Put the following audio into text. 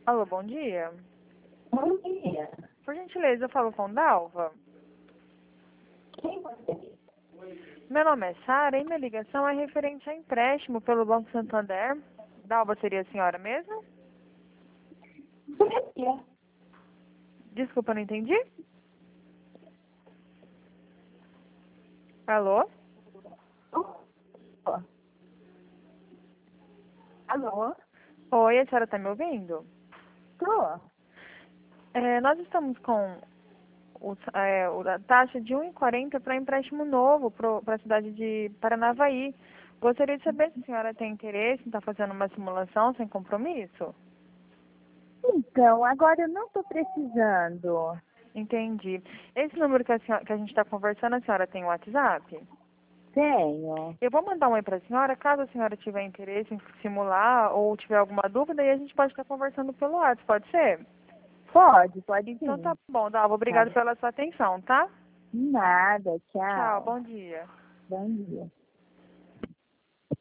Alô, bom dia. Bom dia. Por gentileza, eu falo com Dalva. Quem você é? Meu nome é Sara e minha ligação é referente a empréstimo pelo Banco Santander. Dalva seria a senhora mesmo? Você Desculpa, não entendi. Alô? Ó. Alô? Oi, a senhora está me ouvindo? Tô. Nós estamos com a taxa de 1,40 para empréstimo novo para a cidade de Paranavaí. Gostaria de saber se a senhora tem interesse em estar fazendo uma simulação sem compromisso. Então, agora eu não tô precisando. Entendi. Esse número que a gente está conversando, a senhora tem o WhatsApp? Tenho. Eu vou mandar um oi para a senhora, caso a senhora tiver interesse em simular ou tiver alguma dúvida, aí a gente pode estar conversando pelo WhatsApp, pode ser? Pode Então tá sim. bom, Dalva, Tá. obrigado pela sua atenção, tá? Nada, Tchau, tchau. bom dia. Bom dia.